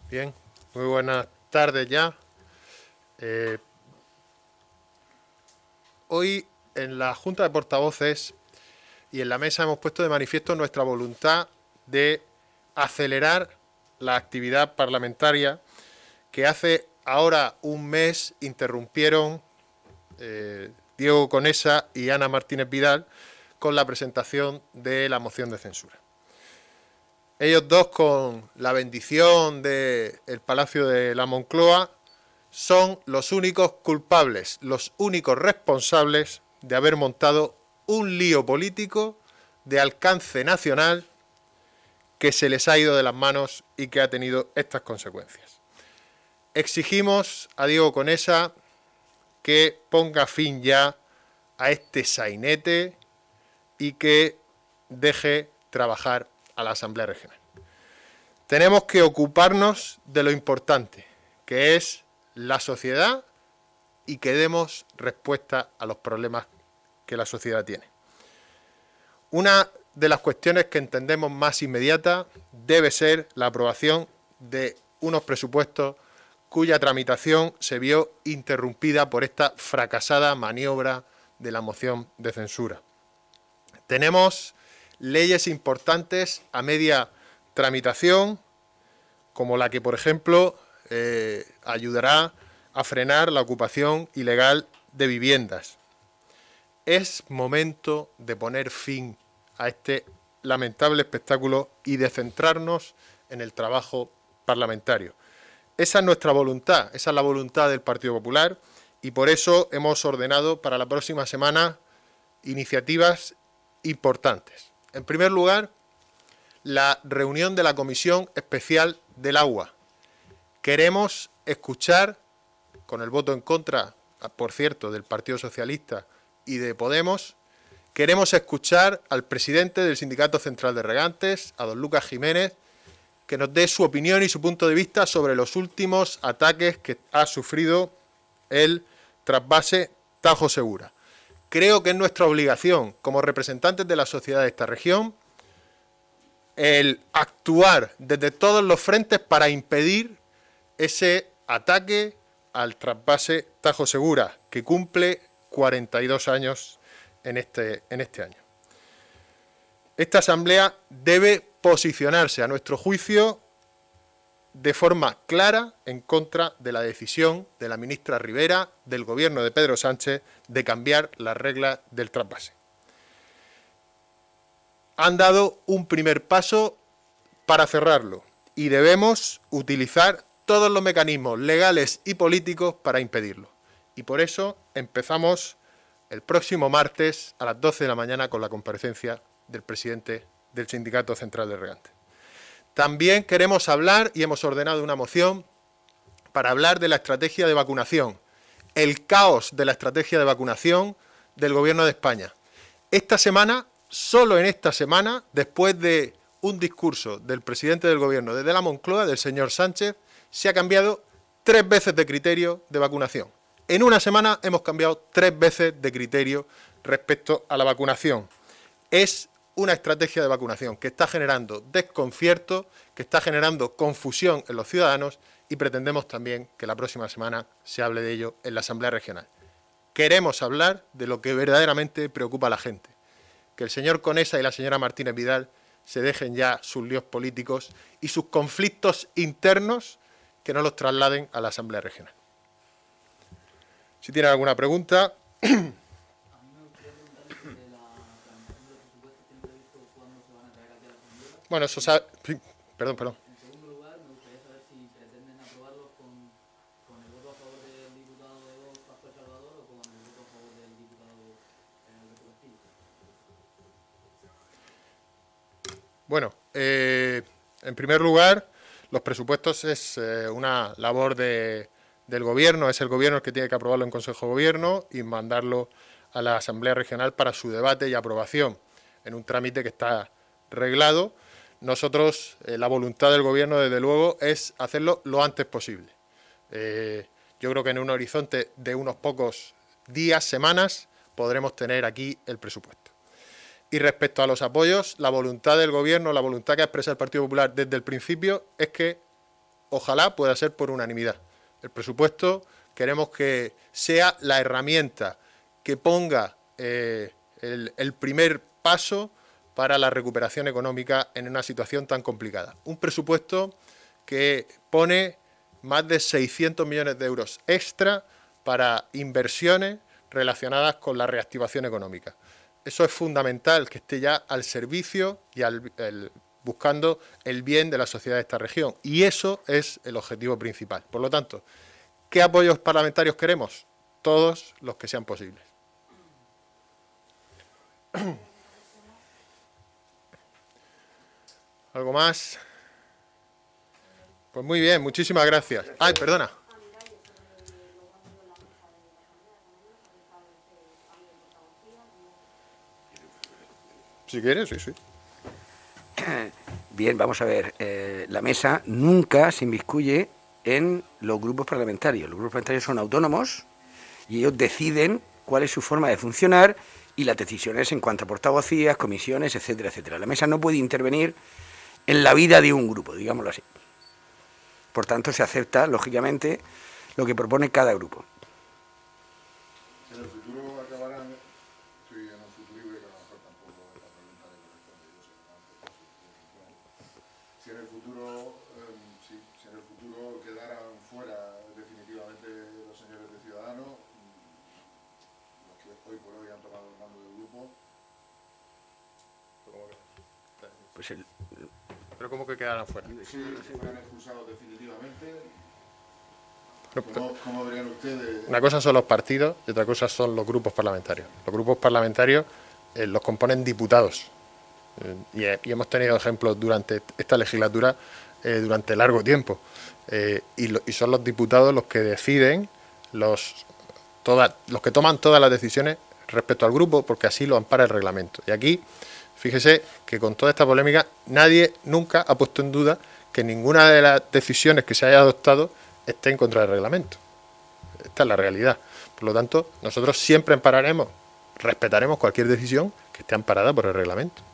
Bien, muy buenas tardes ya. Eh, Hoy en la Junta de Portavoces y en la mesa hemos puesto de manifiesto nuestra voluntad de acelerar la actividad parlamentaria que hace ahora un mes interrumpieron Diego Conesa y Ana Martínez Vidal con la presentación de la moción de censura. Ellos dos, con la bendición del Palacio de la Moncloa, son los únicos culpables, los únicos responsables de haber montado un lío político de alcance nacional que se les ha ido de las manos y que ha tenido estas consecuencias. Exigimos a Diego Conesa que ponga fin ya a este sainete y que deje trabajar a la Asamblea Regional. Tenemos que ocuparnos de lo importante, que es la sociedad, y que demos respuesta a los problemas que la sociedad tiene. Una de las cuestiones que entendemos más inmediata debe ser la aprobación de unos presupuestos cuya tramitación se vio interrumpida por esta fracasada maniobra de la moción de censura. Tenemos leyes importantes a media tramitación, como la que, por ejemplo, ayudará a frenar la ocupación ilegal de viviendas. Es momento de poner fin a este lamentable espectáculo y de centrarnos en el trabajo parlamentario. Esa es nuestra voluntad, esa es la voluntad del Partido Popular, y por eso hemos ordenado para la próxima semana iniciativas importantes. En primer lugar, la reunión de la Comisión Especial del Agua. Queremos escuchar, con el voto en contra, por cierto, del Partido Socialista y de Podemos, queremos escuchar al presidente del Sindicato Central de Regantes, a don Lucas Jiménez, que nos dé su opinión y su punto de vista sobre los últimos ataques que ha sufrido el trasvase Tajo Segura. Creo que es nuestra obligación, como representantes de la sociedad de esta región, el actuar desde todos los frentes para impedir ese ataque al trasvase Tajo Segura, que cumple 42 años en este año. Esta Asamblea debe posicionarse, a nuestro juicio, de forma clara en contra de la decisión de la ministra Rivera, del gobierno de Pedro Sánchez, de cambiar las reglas del trasvase. Han dado un primer paso para cerrarlo y debemos utilizar todos los mecanismos legales y políticos para impedirlo. Y por eso empezamos el próximo martes a las 12 de la mañana con la comparecencia del presidente del Sindicato Central de Regantes. También queremos hablar, y hemos ordenado una moción, para hablar de la estrategia de vacunación, el caos de la estrategia de vacunación del Gobierno de España. Esta semana, solo en esta semana, después de un discurso del presidente del Gobierno desde la Moncloa, del señor Sánchez, se ha cambiado 3 veces de criterio de vacunación. En una semana hemos cambiado 3 veces de criterio respecto a la vacunación. Es una estrategia de vacunación que está generando desconcierto, que está generando confusión en los ciudadanos, y pretendemos también que la próxima semana se hable de ello en la Asamblea Regional. Queremos hablar de lo que verdaderamente preocupa a la gente. Que el señor Conesa y la señora Martínez Vidal se dejen ya sus líos políticos y sus conflictos internos, que no los trasladen a la Asamblea Regional. Si tienen alguna pregunta. Bueno, eso sabe. Perdón. En segundo lugar, me gustaría saber si pretenden aprobarlos con el voto a favor del diputado de Vox, Pascual Salvador, o con el voto a favor del diputado Alberto Castillo. Bueno, en primer lugar, los presupuestos es una labor del Gobierno, es el Gobierno el que tiene que aprobarlo en Consejo de Gobierno y mandarlo a la Asamblea Regional para su debate y aprobación, en un trámite que está reglado. Nosotros, la voluntad del Gobierno, desde luego, es hacerlo lo antes posible. Yo creo que en un horizonte de unos pocos días, semanas, podremos tener aquí el presupuesto. Y respecto a los apoyos, la voluntad del Gobierno, la voluntad que ha expresado el Partido Popular desde el principio, es que ojalá pueda ser por unanimidad. El presupuesto queremos que sea la herramienta que ponga el primer paso para la recuperación económica en una situación tan complicada. Un presupuesto que pone más de 600 millones de euros extra para inversiones relacionadas con la reactivación económica. Eso es fundamental, que esté ya al servicio y buscando el bien de la sociedad de esta región. Y eso es el objetivo principal. Por lo tanto, ¿qué apoyos parlamentarios queremos? Todos los que sean posibles. ¿Algo más? Pues muy bien, muchísimas gracias. Ay, perdona. Si quieres, sí, sí. Bien, vamos a ver. La mesa nunca se inmiscuye en los grupos parlamentarios. Los grupos parlamentarios son autónomos y ellos deciden cuál es su forma de funcionar y las decisiones en cuanto a portavocías, comisiones, etcétera, etcétera. La mesa no puede intervenir en la vida de un grupo, digámoslo así. Por tanto, se acepta, lógicamente, lo que propone cada grupo. En el futuro acabarán, estoy en un futuro y veo que a lo mejor tampoco la pregunta le corresponde, yo sé que si en el futuro, si en el futuro quedaran fuera definitivamente los señores de Ciudadanos, los que hoy por hoy han tomado el mando del grupo. Pues ¿Pero cómo que quedarán fuera? Si fueran expulsados definitivamente, No, ¿cómo verían ustedes? Una cosa son los partidos y otra cosa son los grupos parlamentarios. Los grupos parlamentarios los componen diputados. Y hemos tenido ejemplos durante esta legislatura durante largo tiempo. Y son los diputados los que deciden, los que toman todas las decisiones respecto al grupo, porque así lo ampara el reglamento. Y aquí, fíjese que con toda esta polémica, nadie nunca ha puesto en duda que ninguna de las decisiones que se haya adoptado esté en contra del reglamento. Esta es la realidad. Por lo tanto, nosotros siempre ampararemos, respetaremos cualquier decisión que esté amparada por el reglamento.